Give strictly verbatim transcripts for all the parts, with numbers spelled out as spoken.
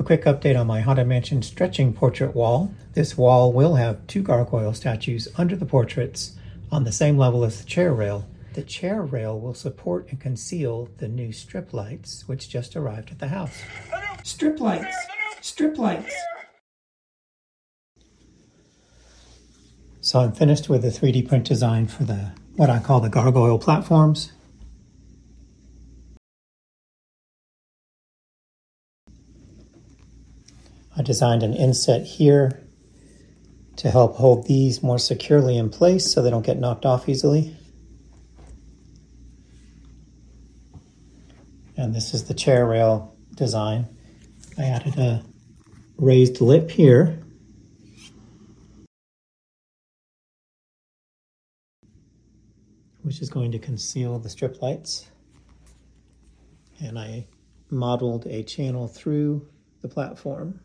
A quick update on my Haunted Mansion stretching portrait wall. This wall will have two gargoyle statues under the portraits on the same level as the chair rail. The chair rail will support and conceal the new strip lights, which just arrived at the house. Strip lights! Strip lights! So I'm finished with the three D print design for the what I call the gargoyle platforms. I designed an inset here to help hold these more securely in place so they don't get knocked off easily. And this is the chair rail design. I added a raised lip here. Which is going to conceal the strip lights. And I modeled a channel through the platform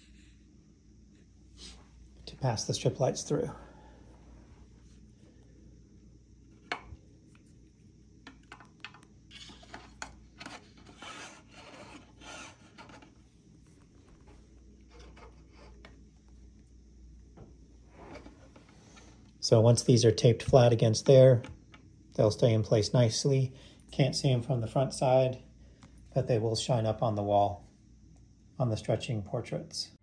to pass the strip lights through. So once these are taped flat against there, they'll stay in place nicely. Can't see them from the front side, but they will shine up on the wall on the stretching portraits.